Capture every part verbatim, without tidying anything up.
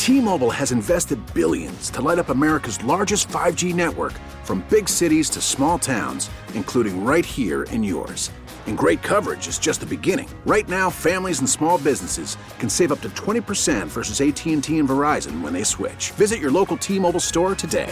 T-Mobile has invested billions to light up America's largest five G network, from big cities to small towns, including right here in yours. And great coverage is just the beginning. Right now, families and small businesses can save up to twenty percent versus A T and T and Verizon when they switch. Visit your local T-Mobile store today.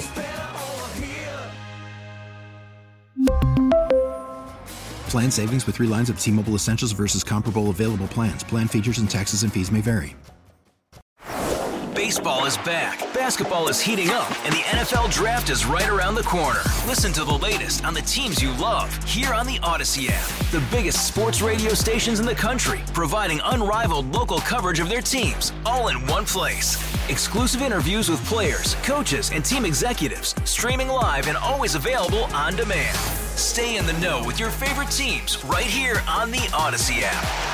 Plan savings with three lines of T-Mobile Essentials versus comparable available plans. Plan features and taxes and fees may vary. Baseball is back, basketball is heating up, and the N F L Draft is right around the corner. Listen to the latest on the teams you love here on the Odyssey app. The biggest sports radio stations in the country, providing unrivaled local coverage of their teams, all in one place. Exclusive interviews with players, coaches, and team executives, streaming live and always available on demand. Stay in the know with your favorite teams right here on the Odyssey app.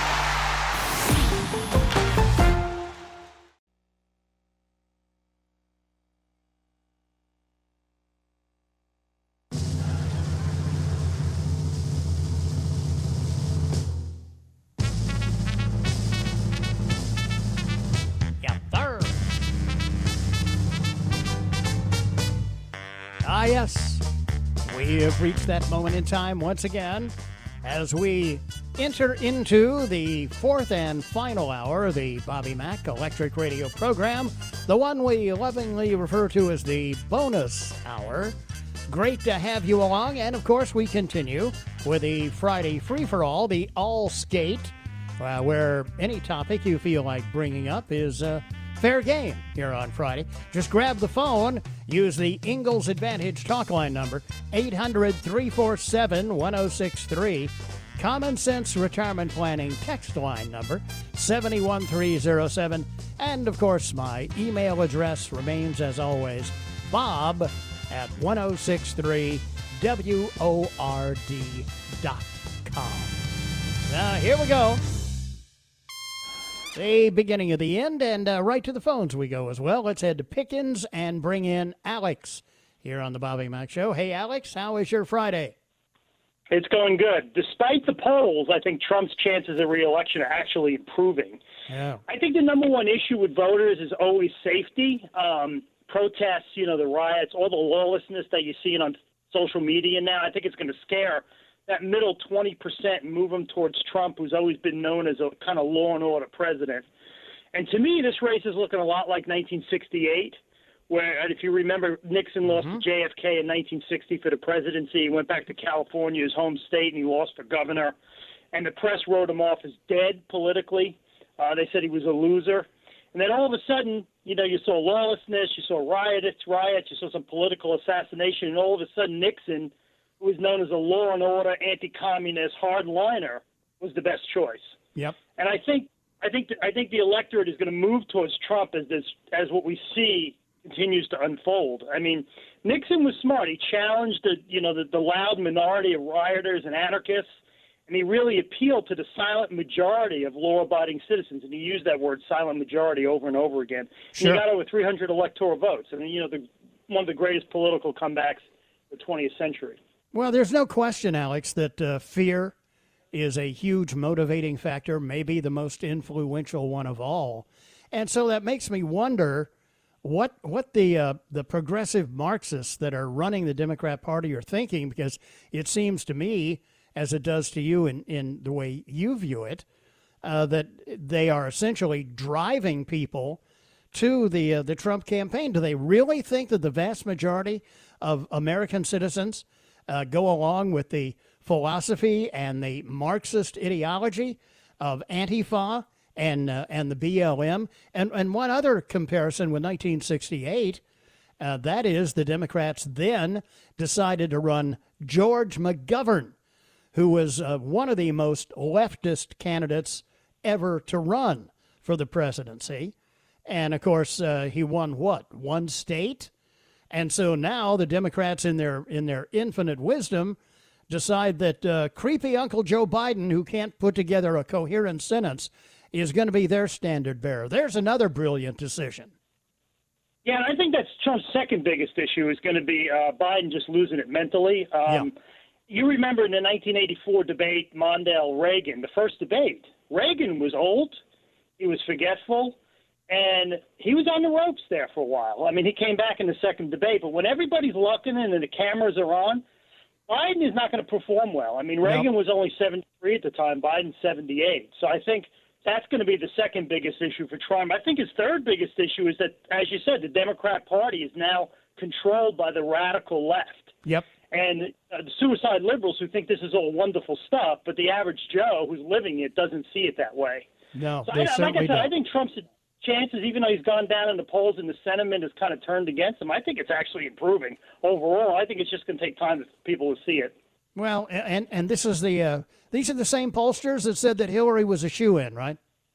Ah, yes, we have reached that moment in time once again as we enter into the fourth and final hour of the Bobby Mack Electric Radio program, the one we lovingly refer to as the bonus hour. Great to have you along, and of course we continue with the Friday free-for-all, the All Skate, uh, where any topic you feel like bringing up is uh, fair game here on Friday. Just grab the phone, use the Ingalls Advantage talk line number, eight hundred, three four seven, one oh six three. Common Sense Retirement Planning text line number, seven one three oh seven. And, of course, my email address remains, as always, bob at ten sixty-three W O R D dot com. Now, here we go. The beginning of the end, and uh, right to the phones we go as well. Let's head to Pickens and bring in Alex here on the Bobby Mack Show. Hey, Alex, how is your Friday? It's going good. Despite the polls, I think Trump's chances of re-election are actually improving. Yeah. I think the number one issue with voters is always safety. Um, protests, you know, the riots, all the lawlessness that you're seeing on social media now, I think it's going to scare that middle twenty percent and move them towards Trump, who's always been known as a kind of law and order president. And to me, this race is looking a lot like nineteen sixty-eight, where, if you remember, Nixon lost Mm-hmm. to J F K in nineteen sixty for the presidency. He went back to California, his home state, and he lost for governor. And the press wrote him off as dead politically. Uh, they said he was a loser. And then all of a sudden, you know, you saw lawlessness, you saw riots, riots, you saw some political assassination, and all of a sudden Nixon, who was known as a law and order, anti-communist hardliner, was the best choice. Yep. And I think I think the, I think the electorate is going to move towards Trump as this as what we see continues to unfold. I mean, Nixon was smart. He challenged the you know the, the loud minority of rioters and anarchists, and he really appealed to the silent majority of law-abiding citizens. And he used that word "silent majority" over and over again. Sure. And he got over three hundred electoral votes. I mean, you know, the, one of the greatest political comebacks of the twentieth century. Well, there's no question, Alex, that uh, fear is a huge motivating factor, maybe the most influential one of all. And so that makes me wonder what what the uh, the progressive Marxists that are running the Democrat Party are thinking, because it seems to me, as it does to you in, in the way you view it, uh, that they are essentially driving people to the uh, the Trump campaign. Do they really think that the vast majority of American citizens uh, go along with the philosophy and the Marxist ideology of Antifa and uh, and the B L M? And and one other comparison with nineteen sixty-eight, uh, that is the Democrats then decided to run George McGovern, who was uh, one of the most leftist candidates ever to run for the presidency. And, of course, uh, he won what? One state? And so now the Democrats, in their in their infinite wisdom, decide that uh, creepy Uncle Joe Biden, who can't put together a coherent sentence, is going to be their standard bearer. There's another brilliant decision. Yeah, and I think that's Trump's second biggest issue is going to be uh, Biden just losing it mentally. Um, yeah. You remember in the nineteen eighty-four debate, Mondale-Reagan, the first debate, Reagan was old, he was forgetful, And he was on the ropes there for a while. I mean, he came back in the second debate, but when everybody's looking and the cameras are on, Biden is not going to perform well. I mean, Reagan nope. was only seventy-three at the time, Biden seventy-eight. So I think that's going to be the second biggest issue for Trump. I think his third biggest issue is that, as you said, the Democrat Party is now controlled by the radical left. Yep. And uh, the suicide liberals who think this is all wonderful stuff, but the average Joe who's living it doesn't see it that way. No, so they I, certainly like I said, don't. I think Trump's chances, even though he's gone down in the polls and the sentiment has kind of turned against him, I think it's actually improving overall. I think it's just going to take time for people to see it. Well, and and this is the uh, these are the same pollsters that said that Hillary was a shoo-in, right?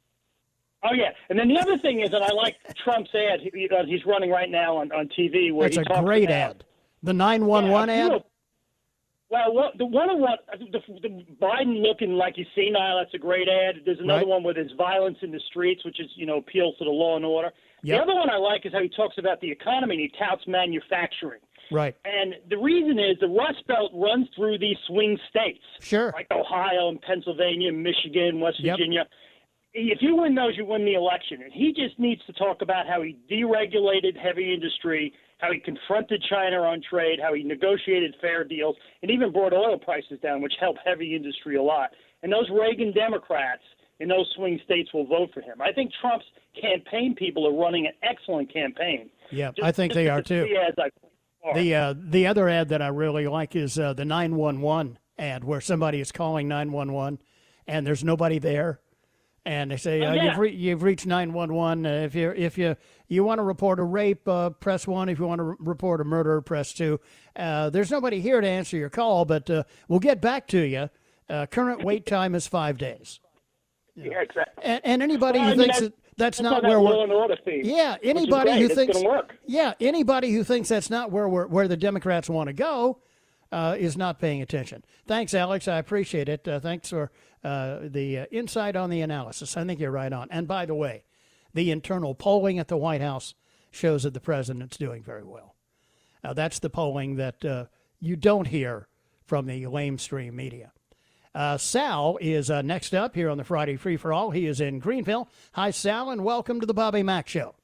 Oh yeah, and then the other thing is that I like Trump's ad. He, uh, he's running right now on, on T V. Where That's he a talks great about, ad. The nine one one yeah, ad. Well, what, the one of what the, the Biden looking like he's senile. That's a great ad. There's another Right. one where there's violence in the streets, which is you know appeals to the law and order. Yep. The other one I like is how he talks about the economy and he touts manufacturing. Right. And the reason is the Rust Belt runs through these swing states, Sure. like Ohio and Pennsylvania, Michigan, West Yep. Virginia. If you win those, you win the election. And he just needs to talk about how he deregulated heavy industry, how he confronted China on trade, how he negotiated fair deals, and even brought oil prices down, which helped heavy industry a lot. And those Reagan Democrats in those swing states will vote for him. I think Trump's campaign people are running an excellent campaign. Yeah, Just- I think they are too. the ads I- The uh, the other ad that I really like is uh, the nine one one ad, where somebody is calling nine one one and there's nobody there, and they say, Oh, uh, yeah. "You've re- you've reached nine one one. Uh, if you if you you want to report a rape, uh, press one. If you want to re- report a murder, press two. Uh, there's nobody here to answer your call, but uh, we'll get back to you. Uh, current wait time is five days." Yeah, exactly. And, and anybody Well, I who mean, thinks that's- that that's, That's not on where that we're law and order theme, yeah which is anybody great. who It's thinks gonna work. yeah anybody who thinks that's not where we're where the Democrats want to go uh, is not paying attention. Thanks, Alex. I appreciate it. Uh, thanks for uh, the uh, insight on the analysis. I think you're right on. And by the way, the internal polling at the White House shows that the president's doing very well. Uh, that's the polling that uh, you don't hear from the lamestream media. Uh, Sal is uh, next up here on the Friday Free for All. He is in Greenville. Hi, Sal, and welcome to the Bobby Mack Show.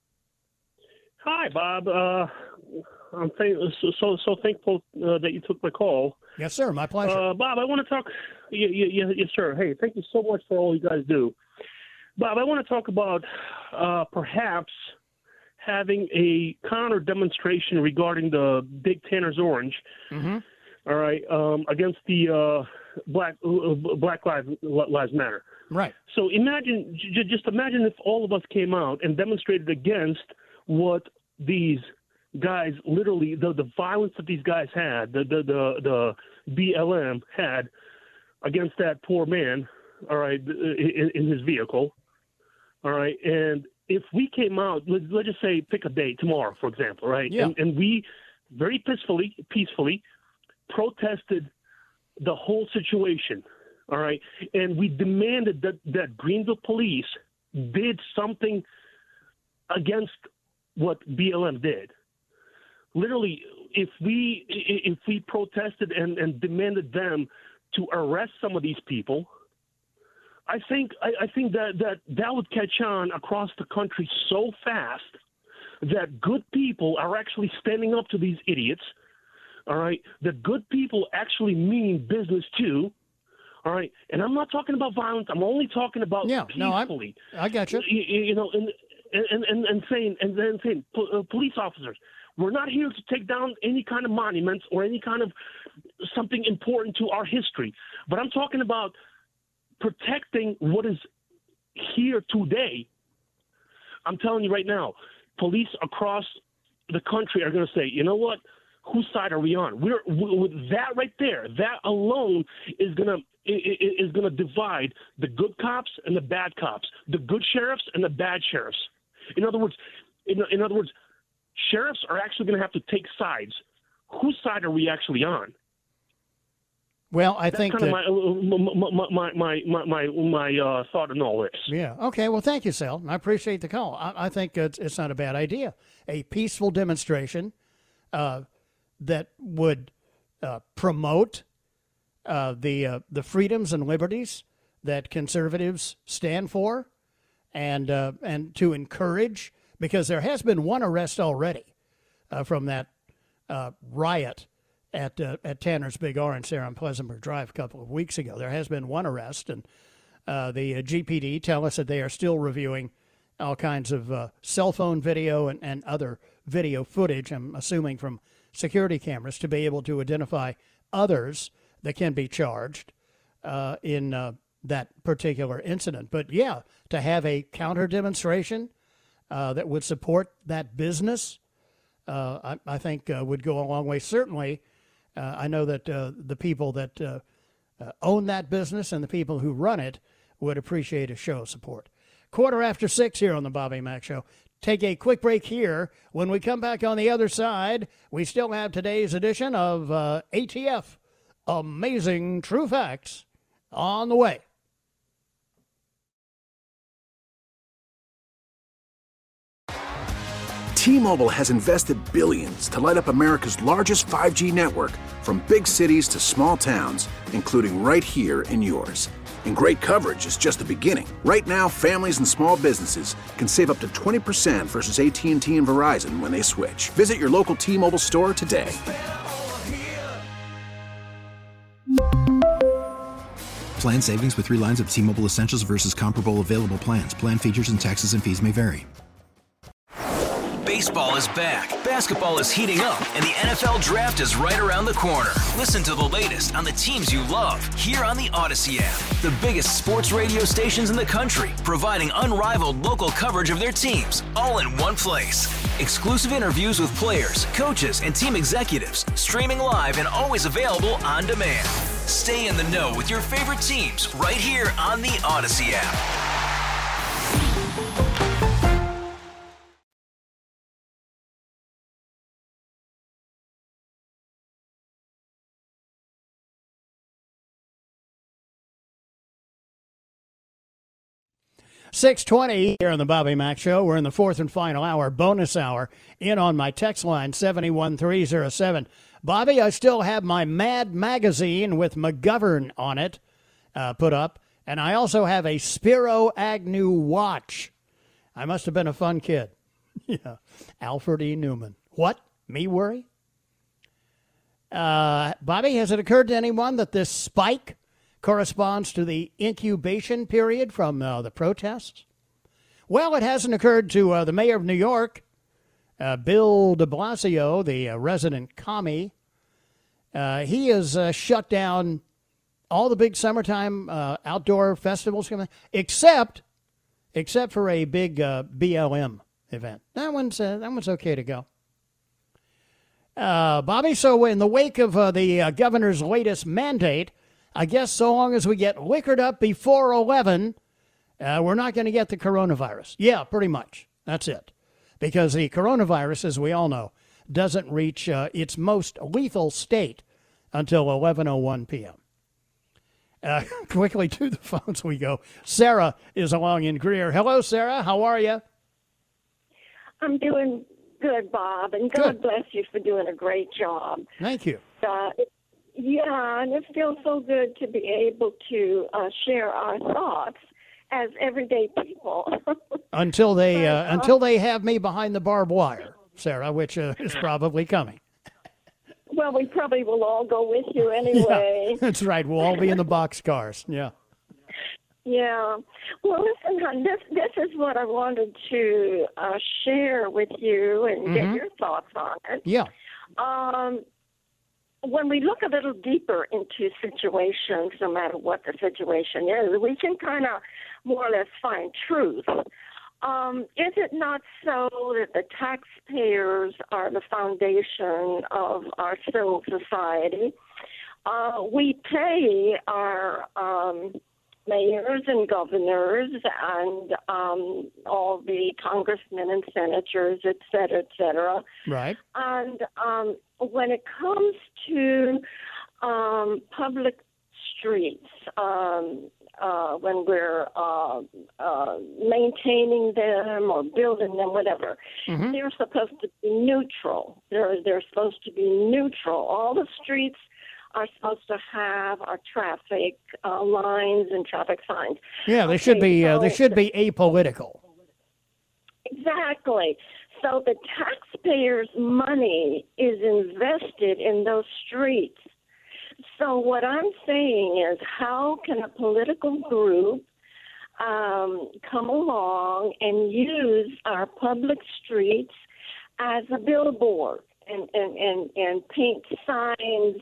Hi, Bob. Uh, I'm th- so, so so thankful uh, that you took my call. Yes, sir. My pleasure. Uh, Bob, I want to talk. Y- y- y- yes, sir. Hey, thank you so much for all you guys do. Bob, I want to talk about uh, perhaps having a counter demonstration regarding the Big Tanner's Orange. Mm-hmm. All right, um, against the uh, Black uh, Black Lives Lives Matter. Right. So imagine, j- just imagine if all of us came out and demonstrated against what these guys, literally the, the violence that these guys had, the, the the the B L M had against that poor man. All right, in, in his vehicle. All right, and if we came out, let, let's just say, pick a day tomorrow, for example, right? Yeah. And, and we very peacefully, peacefully protested the whole situation, all right? And we demanded that, that Greenville police did something against what B L M did. Literally, if we if we protested and, and demanded them to arrest some of these people, I think I, I think that, that that would catch on across the country so fast that good people are actually standing up to these idiots. All right, the good people actually mean business too. All right, and I'm not talking about violence. I'm only talking about Yeah, no, I- peacefully. I got you. You, you know, and and and and saying and then saying, po- uh, police officers, we're not here to take down any kind of monuments or any kind of something important to our history, but I'm talking about protecting what is here today. I'm telling you right now, police across the country are going to say, you know what? Whose side are we on? We're with that right there. That alone is gonna is gonna divide the good cops and the bad cops, the good sheriffs and the bad sheriffs. In other words, in, in other words, sheriffs are actually going to have to take sides. Whose side are we actually on? Well, I That's think kind that, of my my my my my my uh, thought on all this. yeah. Okay. Well, thank you, Sal. I appreciate the call. I, I think it's, it's not a bad idea. A peaceful demonstration uh, that would uh, promote uh, the uh, the freedoms and liberties that conservatives stand for. and uh, and to encourage, because there has been one arrest already uh, from that uh, riot at uh, at Tanner's Big Orange there on Pleasantburg Drive a couple of weeks ago. There has been one arrest, and uh, the uh, G P D tell us that they are still reviewing all kinds of uh, cell phone video and, and other video footage, I'm assuming from security cameras, to be able to identify others that can be charged uh, in uh, that particular incident. But yeah, to have a counter demonstration uh, that would support that business, uh, I, I think uh, would go a long way. Certainly, uh, I know that uh, the people that uh, uh, own that business and the people who run it would appreciate a show of support. Quarter after six here on the Bobby Mack Show. Take a quick break here. When we come back on the other side, we still have today's edition of uh, A T F, Amazing True Facts, on the way. T-Mobile has invested billions to light up America's largest five G network, from big cities to small towns, including right here in yours. And great coverage is just the beginning. Right now, families and small businesses can save up to twenty percent versus A T and T and Verizon when they switch. Visit your local T-Mobile store today. Plan savings with three lines of T-Mobile Essentials versus comparable available plans. Plan features and taxes and fees may vary. Baseball is back, basketball is heating up, and the N F L Draft is right around the corner. Listen to the latest on the teams you love here on the Odyssey app. The biggest sports radio stations in the country, providing unrivaled local coverage of their teams, all in one place. Exclusive interviews with players, coaches, and team executives, streaming live and always available on demand. Stay in the know with your favorite teams right here on the Odyssey app. six twenty here on the Bobby Mack Show. We're in the fourth and final hour, bonus hour, in on my text line, seven one three zero seven. Bobby, I still have my Mad magazine with McGovern on it uh, put up, and I also have a Spiro Agnew watch. I must have been a fun kid. Yeah, Alfred E. Newman. What? Me worry? Uh, Bobby, has it occurred to anyone that this spike corresponds to the incubation period from uh, the protests? Well, it hasn't occurred to uh, the mayor of New York, uh, Bill de Blasio, the uh, resident commie. Uh, he has uh, shut down all the big summertime uh, outdoor festivals, except except for a big uh, B L M event. That one's uh, that one's okay to go. Uh, Bobby, so in the wake of uh, the uh, governor's latest mandate, I guess so long as we get liquored up before eleven, uh, we're not going to get the coronavirus. Yeah, pretty much. That's it. Because the coronavirus, as we all know, doesn't reach uh, its most lethal state until eleven oh one p.m. Uh, quickly to the phones we go. Sarah is along in Greer. Hello, Sarah. How are you? I'm doing good, Bob, and God good. bless you for doing a great job. Thank you. Uh, Yeah, and it feels so good to be able to uh, share our thoughts as everyday people. until they uh, uh, until they have me behind the barbed wire, Sarah, which uh, is probably coming. Well, we probably will all go with you anyway. Yeah, that's right. We'll all be in the boxcars. Yeah. Yeah. Well, listen, hon, this this is what I wanted to uh, share with you and mm-hmm. get your thoughts on it. Yeah. Um. When we look a little deeper into situations, no matter what the situation is, we can kind of more or less find truth. Um, is it not so that the taxpayers are the foundation of our civil society? Uh, we pay our um, mayors and governors and um, all the congressmen and senators, et cetera, et cetera. Right. And um, when it comes to um, public streets, um, uh, when we're uh, uh, maintaining them or building them, whatever, mm-hmm. they're supposed to be neutral. They're they're supposed to be neutral. All the streets are supposed to have our traffic uh, lines and traffic signs. Yeah, they okay, should be. Uh, so they should be apolitical. Exactly. So the taxpayers' money is invested in those streets. So what I'm saying is, how can a political group um, come along and use our public streets as a billboard and, and, and, and paint signs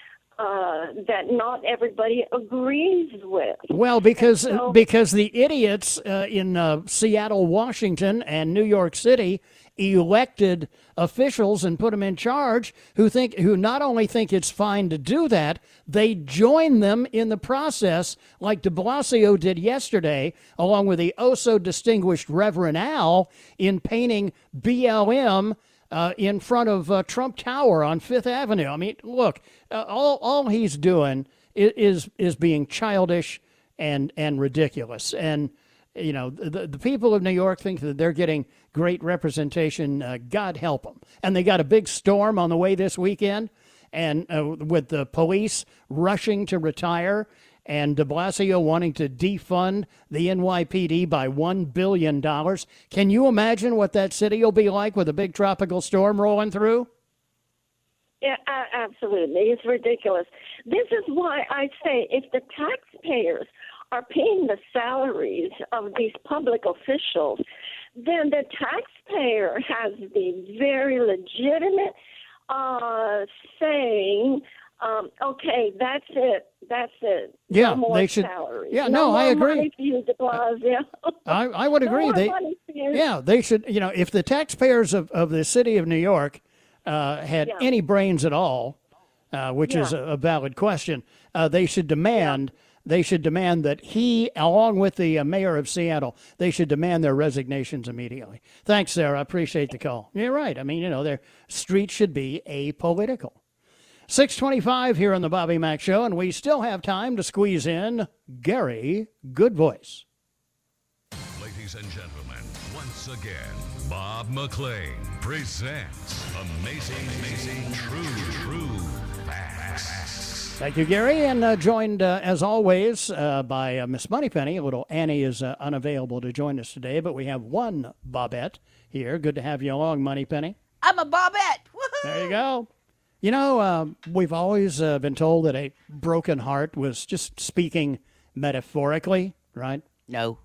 uh, that not everybody agrees with? Well, because so, because the idiots uh, in uh, Seattle, Washington, and New York City elected officials and put them in charge who think who not only think it's fine to do that, they join them in the process, like de Blasio did yesterday, along with the oh so distinguished Reverend Al, in painting B L M uh, in front of uh, Trump Tower on Fifth Avenue. I mean, look, uh, all all he's doing is is, is being childish and and ridiculous. And you know, the, the people of New York think that they're getting great representation. Uh, God help them. And they got a big storm on the way this weekend, and uh, with the police rushing to retire and de Blasio wanting to defund the N Y P D by one billion dollars. Can you imagine what that city will be like with a big tropical storm rolling through? Yeah, absolutely. It's ridiculous. This is why I say if the taxpayers are paying the salaries of these public officials, then the taxpayer has the very legitimate uh, saying, um, okay, that's it, that's it. Yeah, no more they should. salaries. Yeah, no, no, more I agree. Money for you, de Blasio. I, I would agree. No they, more money for you. yeah, they should. You know, if the taxpayers of, of the city of New York uh, had Yeah. any brains at all, uh, which Yeah. is a, a valid question, uh, they should demand. Yeah. They should demand that he, along with the uh, mayor of Seattle, they should demand their resignations immediately. Thanks, Sarah. I appreciate the call. You're right. I mean, you know, their streets should be apolitical. six twenty-five here on the Bobby Mack Show, and we still have time to squeeze in Gary Good Voice. Ladies and gentlemen, once again, Bob McLean presents Amazing, Amazing, True, True Facts. Thank you, Gary, and uh, joined, uh, as always, uh, by uh, Miss Moneypenny. Little Annie is uh, unavailable to join us today, but we have one Bobette here. Good to have you along, Moneypenny. I'm a Bobette. Woohoo! There you go. You know, uh, we've always uh, been told that a broken heart was just speaking metaphorically, right? No.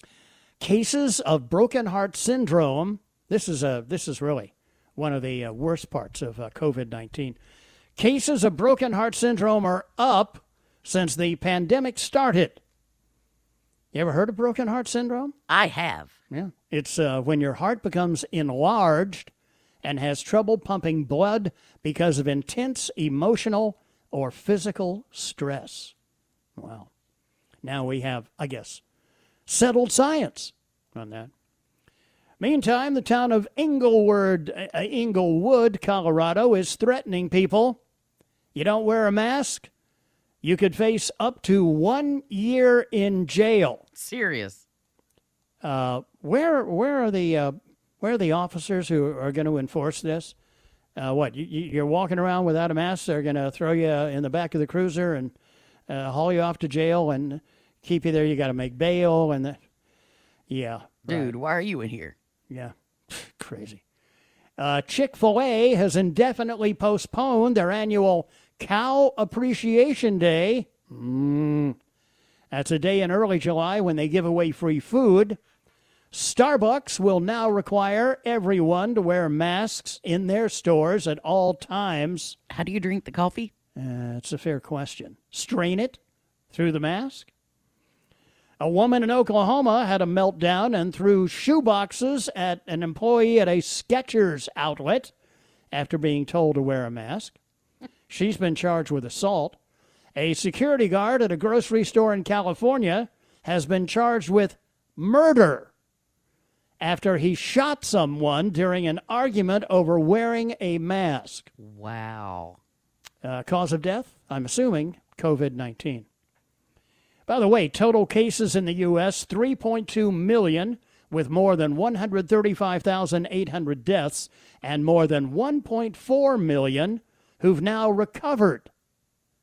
Cases of broken heart syndrome. This is a this is really one of the uh, worst parts of uh, COVID nineteen. Cases of broken heart syndrome are up since the pandemic started. You ever heard of broken heart syndrome? I have. Yeah. It's uh, when your heart becomes enlarged and has trouble pumping blood because of intense emotional or physical stress. Wow. Now we have, I guess, settled science on that. Meantime, the town of Englewood, uh, Englewood, Colorado, is threatening people. You don't wear a mask, you could face up to one year in jail. Serious. Uh, where where are the uh, where are the officers who are going to enforce this? Uh, what you, you're walking around without a mask? They're going to throw you in the back of the cruiser and uh, haul you off to jail and keep you there. You got to make bail and the, yeah, Dude, right. why are you in here? Yeah, crazy. Uh, Chick-fil-A has indefinitely postponed their annual Cow Appreciation Day. Mm. That's a day in early July when they give away free food. Starbucks will now require everyone to wear masks in their stores at all times. How do you drink the coffee? Uh, it's a fair question. Strain it through the mask? A woman in Oklahoma had a meltdown and threw shoeboxes at an employee at a Skechers outlet after being told to wear a mask. She's been charged with assault. A security guard at a grocery store in California has been charged with murder after he shot someone during an argument over wearing a mask. Wow. Uh, cause of death? I'm assuming COVID nineteen. By the way, total cases in the U S, three point two million, with more than one hundred thirty-five thousand eight hundred deaths and more than one point four million who've now recovered.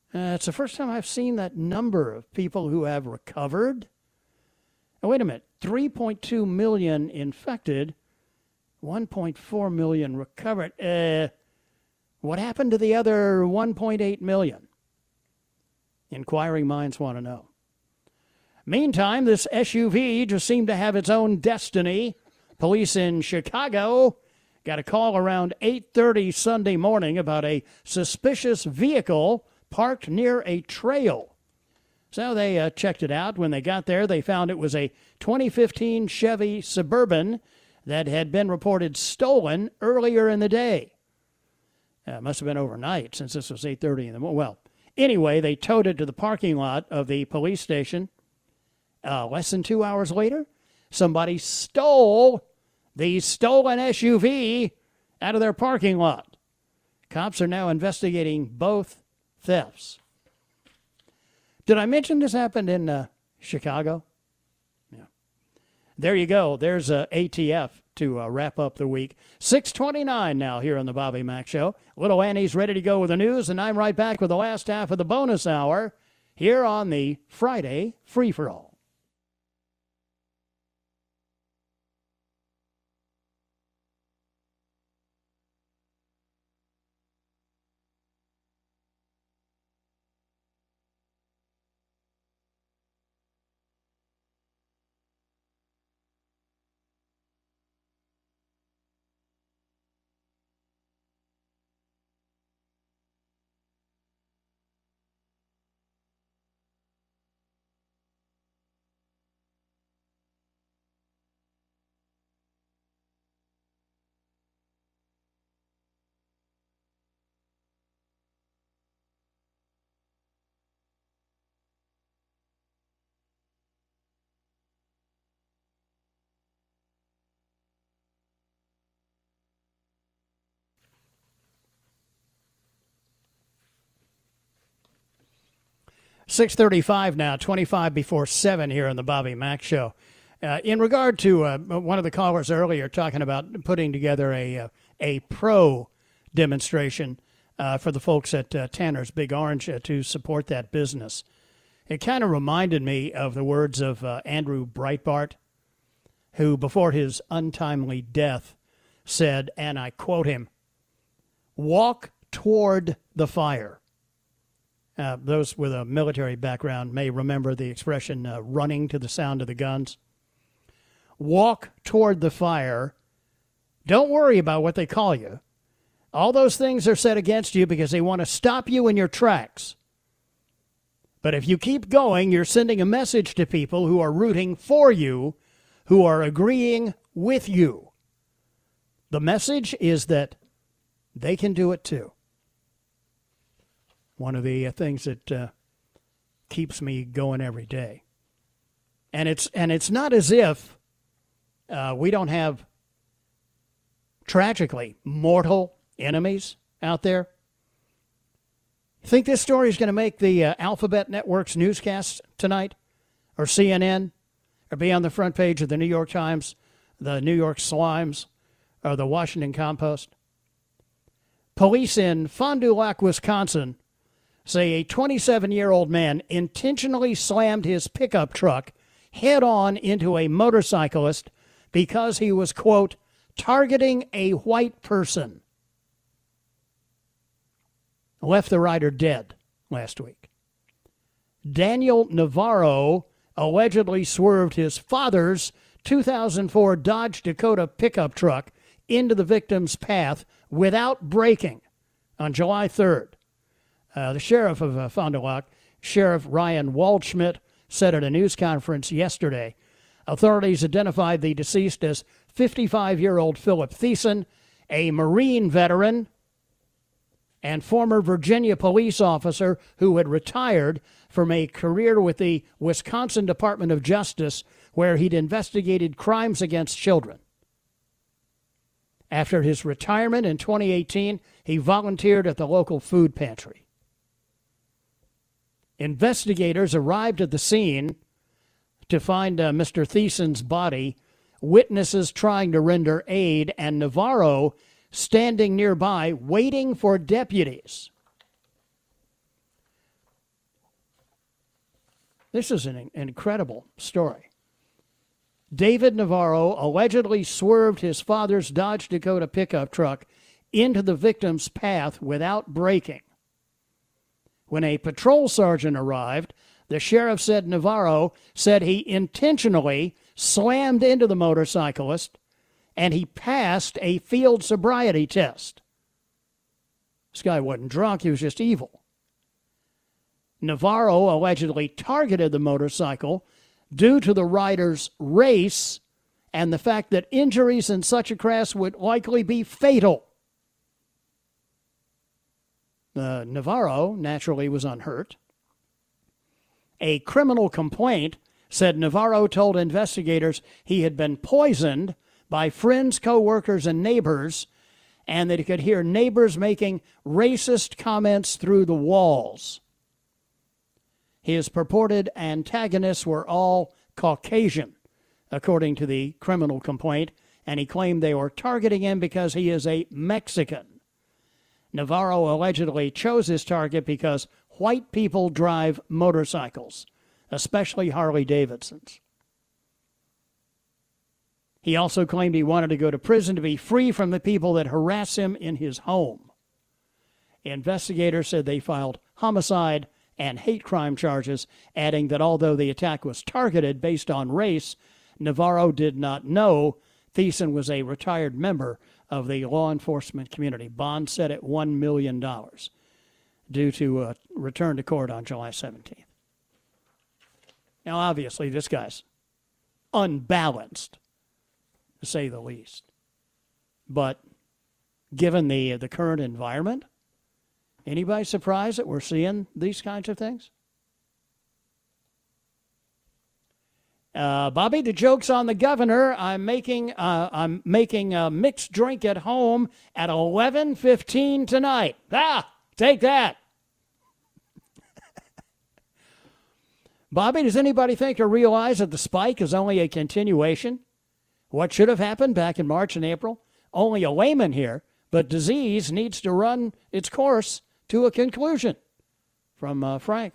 Uh, it's the first time I've seen that number of people who have recovered. Oh, wait a minute. three point two million infected, one point four million recovered. Uh, what happened to the other one point eight million? Inquiring minds want to know. Meantime, this S U V just seemed to have its own destiny. Police in Chicago got a call around eight thirty Sunday morning about a suspicious vehicle parked near a trail. So they uh, checked it out. When they got there, they found it was a twenty fifteen Chevy Suburban that had been reported stolen earlier in the day. Uh, it must have been overnight since this was eight thirty in the morning. Well, anyway, they towed it to the parking lot of the police station. Uh, less than two hours later, somebody stole the stolen S U V out of their parking lot. Cops are now investigating both thefts. Did I mention this happened in uh, Chicago? Yeah. There you go. There's uh, A T F to uh, wrap up the week. six twenty-nine now here on the Bobby Mack Show. Little Annie's ready to go with the news, and I'm right back with the last half of the bonus hour here on the Friday Free-for-All. six thirty-five now, twenty-five before seven here on the Bobby Mack Show. Uh, in regard to uh, one of the callers earlier talking about putting together a uh, a pro demonstration uh, for the folks at uh, Tanner's Big Orange uh, to support that business, it kind of reminded me of the words of uh, Andrew Breitbart, who before his untimely death said, and I quote him, "Walk toward the fire." Uh, those with a military background may remember the expression uh, running to the sound of the guns. Walk toward the fire. Don't worry about what they call you. All those things are said against you because they want to stop you in your tracks. But if you keep going, you're sending a message to people who are rooting for you, who are agreeing with you. The message is that they can do it too. One of the uh, things that uh, keeps me going every day. And it's and it's not as if uh, we don't have, tragically, mortal enemies out there. Think this story is going to make the uh, Alphabet Network's newscast tonight? Or C N N? Or be on the front page of the New York Times, the New York Slimes, or the Washington Compost? Police in Fond du Lac, Wisconsin, say a twenty-seven-year-old man intentionally slammed his pickup truck head-on into a motorcyclist because he was, quote, targeting a white person. Left the rider dead last week. Daniel Navarro allegedly swerved his father's two thousand four Dodge Dakota pickup truck into the victim's path without braking on July third. Uh, the sheriff of uh, Fond du Lac, Sheriff Ryan Waldschmidt, said at a news conference yesterday, authorities identified the deceased as fifty-five-year-old Philip Thiessen, a Marine veteran and former Virginia police officer who had retired from a career with the Wisconsin Department of Justice, where he'd investigated crimes against children. After his retirement in twenty eighteen, he volunteered at the local food pantry. Investigators arrived at the scene to find uh, Mister Thiessen's body, witnesses trying to render aid, and Navarro standing nearby waiting for deputies. This is an incredible story. David Navarro allegedly swerved his father's Dodge Dakota pickup truck into the victim's path without braking. When a patrol sergeant arrived, the sheriff said Navarro said he intentionally slammed into the motorcyclist and he passed a field sobriety test. This guy wasn't drunk, he was just evil. Navarro allegedly targeted the motorcycle due to the rider's race and the fact that injuries in such a crash would likely be fatal. Uh, Navarro naturally was unhurt. A criminal complaint said Navarro told investigators he had been poisoned by friends, co-workers, and neighbors, and that he could hear neighbors making racist comments through the walls. His purported antagonists were all Caucasian, according to the criminal complaint, and he claimed they were targeting him because he is a Mexican. Navarro allegedly chose his target because white people drive motorcycles, especially Harley-Davidsons. He also claimed he wanted to go to prison to be free from the people that harass him in his home. Investigators said they filed homicide and hate crime charges, adding that although the attack was targeted based on race, Navarro did not know Thiessen was a retired member of the law enforcement community. Bond set at one million dollars due to a return to court on July seventeenth. Now, obviously, this guy's unbalanced, to say the least. But given the the current environment, anybody surprised that we're seeing these kinds of things? Uh, Bobby, the joke's on the governor. I'm making uh, I'm making a mixed drink at home at eleven fifteen tonight. Ah, take that. Bobby, does anybody think or realize that the spike is only a continuation? What should have happened back in March and April? Only a layman here, but disease needs to run its course to a conclusion. From uh, Frank.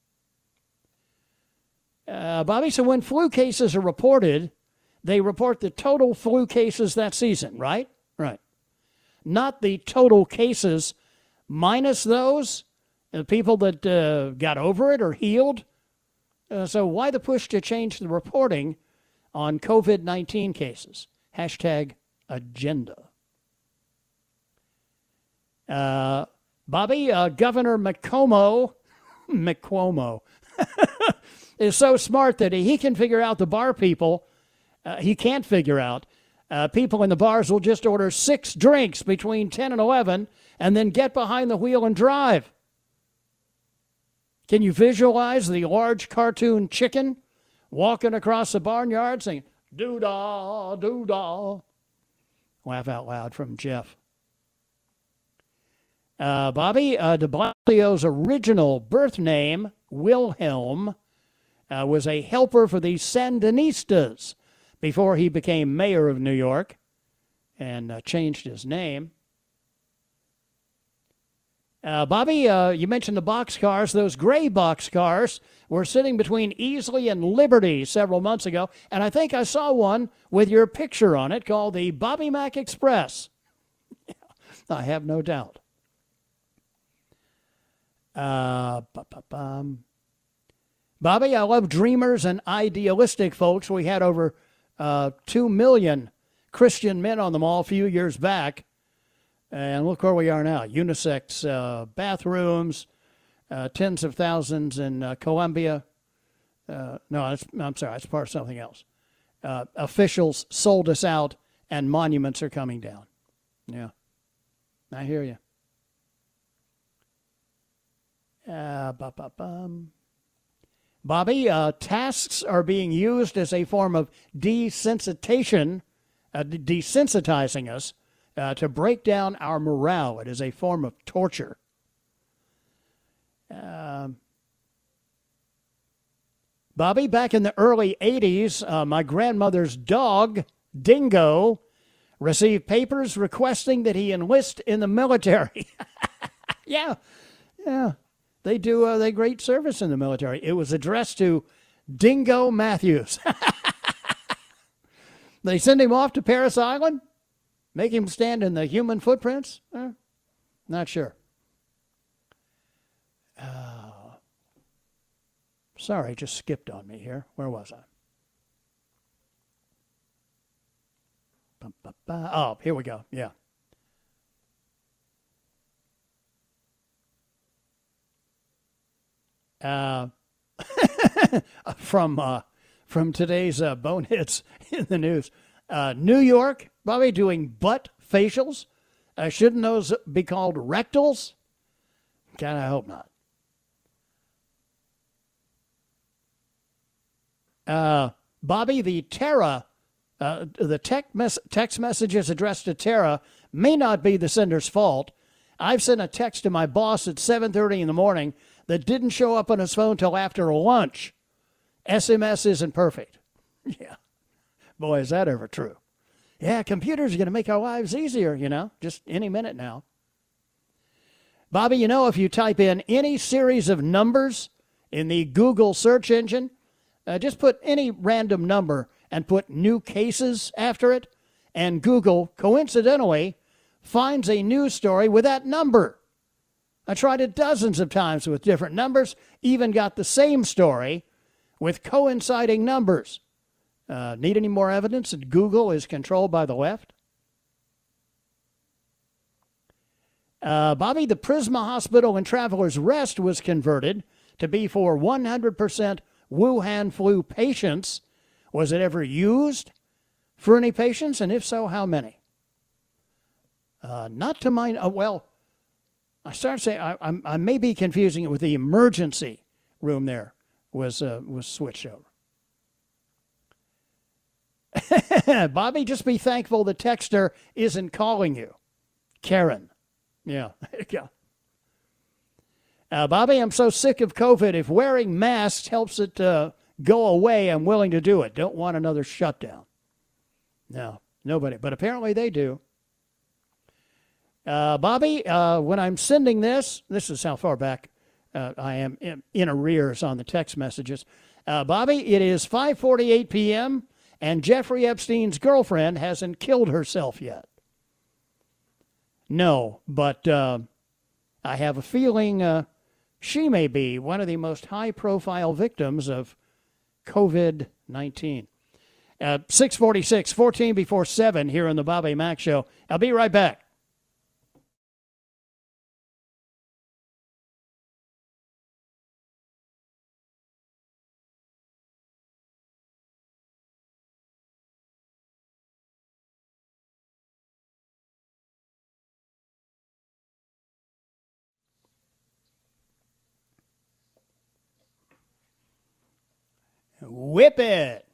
Uh, Bobby, so when flu cases are reported, they report the total flu cases that season, right? Right. Not the total cases minus those, the people that uh, got over it or healed. Uh, so why the push to change the reporting on COVID nineteen cases? Hashtag agenda. Uh, Bobby, uh, Governor McComo, McCuomo, is so smart that he can figure out the bar people. Uh, he can't figure out. Uh, people in the bars will just order six drinks between ten and eleven and then get behind the wheel and drive. Can you visualize the large cartoon chicken walking across the barnyard saying, doo-dah, doo-dah? Laugh out loud from Jeff. Uh, Bobby, uh, de Blasio's original birth name, Wilhelm, uh, was a helper for the Sandinistas before he became mayor of New York and uh, changed his name. Uh, Bobby, uh, you mentioned the boxcars. Those gray boxcars were sitting between Easley and Liberty several months ago, and I think I saw one with your picture on it called the Bobby Mack Express. I have no doubt. Uh, Bobby, I love dreamers and idealistic folks. We had over uh, two million Christian men on the mall a few years back. And look where we are now. Unisex uh, bathrooms, uh, tens of thousands in uh, Columbia. Uh, no, that's, I'm sorry, that's part of something else. Uh, officials sold us out, and monuments are coming down. Yeah, I hear you. Uh, Bobby, uh, tasks are being used as a form of desensitization, uh, desensitizing us uh, to break down our morale. It is a form of torture. Uh, Bobby, back in the early eighties, uh, my grandmother's dog, Dingo, received papers requesting that he enlist in the military. yeah, yeah. They do uh, they great service in the military. It was addressed to Dingo Matthews. They send him off to Parris Island? Make him stand in the human footprints? Eh, not sure. Uh, sorry, just skipped on me here. Where was I? Bum, bum, bum. Oh, here we go. Yeah. Uh, from uh, from today's uh, boneheads in the news, uh, New York, Bobby, doing butt facials. Uh, shouldn't those be called rectals? God, I hope not. Uh, Bobby, the Terra, uh, the tech mes- text messages addressed to Terra may not be the sender's fault. I've sent a text to my boss at seven thirty in the morning that didn't show up on his phone till after lunch. S M S isn't perfect. Yeah. Boy, is that ever true. Yeah, computers are going to make our lives easier, you know, just any minute now. Bobby, you know, if you type in any series of numbers in the Google search engine, uh, just put any random number and put new cases after it, and Google, coincidentally, finds a news story with that number. I tried it dozens of times with different numbers, even got the same story with coinciding numbers. Uh, need any more evidence that Google is controlled by the left? Uh, Bobby, the Prisma Hospital in Travelers Rest was converted to be for one hundred percent Wuhan flu patients. Was it ever used for any patients? And if so, how many? Uh, not to my, uh, well, I started saying I, I, I may be confusing it with the emergency room there was uh, was switched over. Bobby, just be thankful the texter isn't calling you. Karen. Yeah, there you go. Uh, Bobby, I'm so sick of COVID. If wearing masks helps it uh, go away, I'm willing to do it. Don't want another shutdown. No, nobody. But apparently they do. Uh, Bobby, uh, when I'm sending this, this is how far back uh, I am in, in arrears on the text messages. Uh, Bobby, it is five forty-eight p.m., and Jeffrey Epstein's girlfriend hasn't killed herself yet. No, but uh, I have a feeling uh, she may be one of the most high-profile victims of COVID nineteen. Uh, six forty-six, fourteen before seven here on the Bobby Mack Show. I'll be right back. Whip it.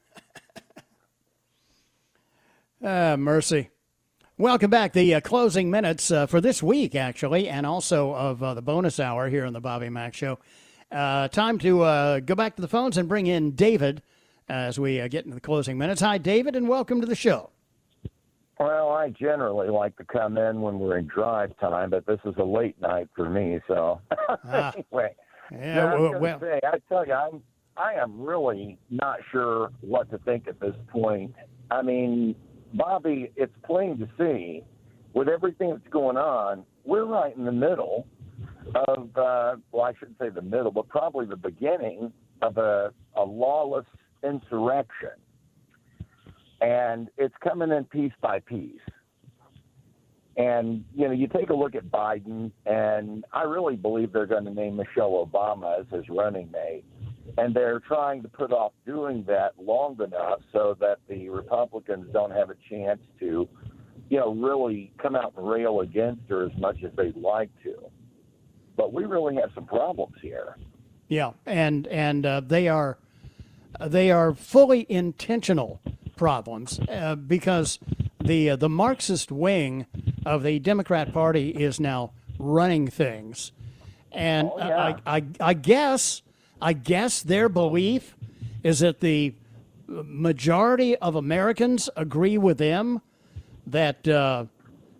Ah, mercy. Welcome back. The uh, closing minutes uh, for this week, actually, and also of uh, the bonus hour here on the Bobby Mack Show. Uh, time to uh, go back to the phones and bring in David as we uh, get into the closing minutes. Hi, David, and welcome to the show. Well, I generally like to come in when we're in drive time, but this is a late night for me, so ah. anyway. Yeah, no, I was well, well. say, I tell you, I'm I am really not sure what to think at this point. I mean, Bobby, it's plain to see with everything that's going on, we're right in the middle of, uh, well, I shouldn't say the middle, but probably the beginning of a, a lawless insurrection. And it's coming in piece by piece. And, you know, you take a look at Biden, and I really believe they're going to name Michelle Obama as his running mate. And they're trying to put off doing that long enough so that the Republicans don't have a chance to, you know, really come out and rail against her as much as they'd like to. But we really have some problems here. Yeah, and and uh, they are they are fully intentional problems uh, because the uh, the Marxist wing of the Democrat Party is now running things, and oh, yeah. I, I I guess. I guess their belief is that the majority of Americans agree with them that uh,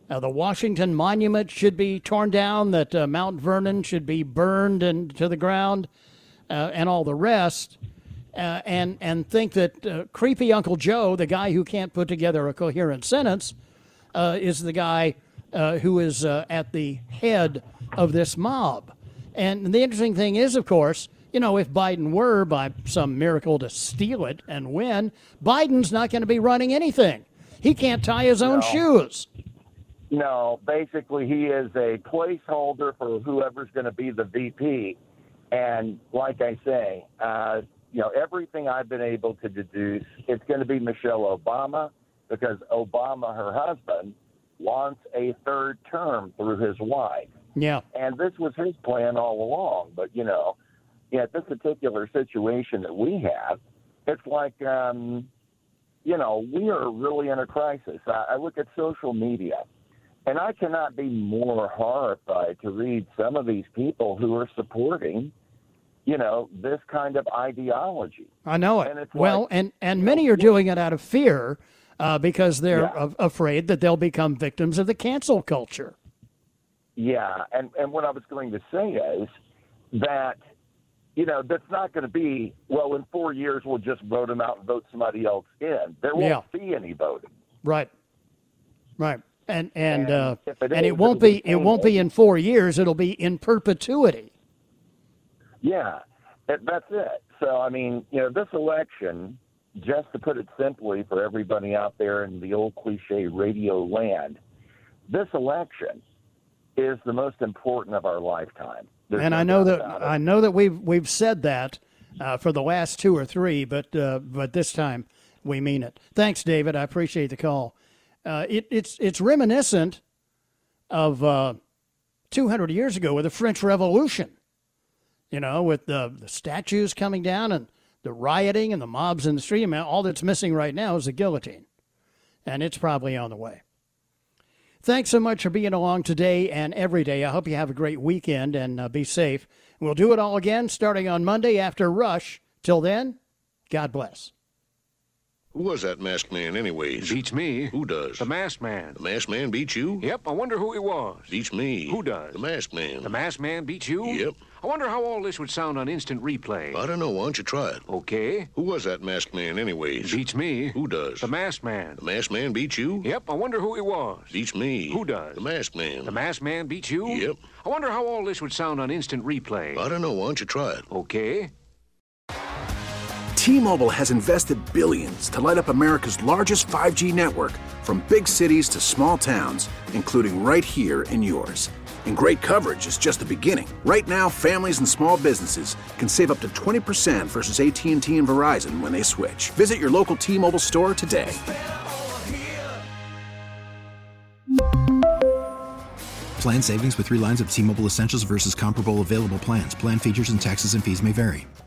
Uh, the Washington Monument should be torn down, that uh, Mount Vernon should be burned and to the ground, uh, and all the rest, uh, and, and think that uh, creepy Uncle Joe, the guy who can't put together a coherent sentence, uh, is the guy uh, who is uh, at the head of this mob. And the interesting thing is, of course, you know, if Biden were, by some miracle, to steal it and win, Biden's not going to be running anything. He can't tie his own No. shoes. No, basically he is a placeholder for whoever's going to be the V P. And like I say, uh, you know, everything I've been able to deduce, it's going to be Michelle Obama, because Obama, her husband, wants a third term through his wife. Yeah. And this was his plan all along. But, you know, yeah, this particular situation that we have, it's like, um, you know, we are really in a crisis. I, I look at social media, and I cannot be more horrified to read some of these people who are supporting, you know, this kind of ideology. I know it. And it's well, like, and, and many are doing it out of fear uh, because they're Yeah. af- afraid that they'll become victims of the cancel culture. Yeah, and, and what I was going to say is that, you know, that's not going to be, well, in four years we'll just vote them out and vote somebody else in. There won't Yeah. be any voting. Right. Right. And and And uh, if it and is, it won't it'll be be it won't be in four years. It'll be in perpetuity. Yeah, that, that's it. So, I mean, you know, this election, just to put it simply for everybody out there in the old cliche radio land, this election is the most important of our lifetime. There's And no I know doubt that about it. I know that we've we've said that uh, for the last two or three, but uh, but this time we mean it. Thanks, David. I appreciate the call. Uh, it, it's it's reminiscent of uh, two hundred years ago with the French Revolution. You know, with the, the statues coming down and the rioting and the mobs in the street. I mean, all that's missing right now is the guillotine, and it's probably on the way. Thanks so much for being along today and every day. I hope you have a great weekend and uh, be safe. We'll do it all again starting on Monday after Rush. Till then, God bless. Who was that masked man anyways? Beats me. Who does? The masked man. The masked man beats you? Yep, I wonder who he was. Beats me. Who does? The masked man. The masked man beats you? Yep. I wonder how all this would sound on instant replay. I don't know. Why don't you try it? Okay. Who was that masked man anyways? Beats me. Who does? The masked man. The masked man beats you? Yep, I wonder who he was. Beats me. Who does? The masked man. The masked man beats you? Yep. I wonder how all this would sound on instant replay. I don't know. Why don't you try it? Okay. T-Mobile has invested billions to light up America's largest five G network, from big cities to small towns, including right here in yours. And great coverage is just the beginning. Right now, families and small businesses can save up to twenty percent versus A T and T and Verizon when they switch. Visit your local T-Mobile store today. Plan savings with three lines of T-Mobile Essentials versus comparable available plans. Plan features and taxes and fees may vary.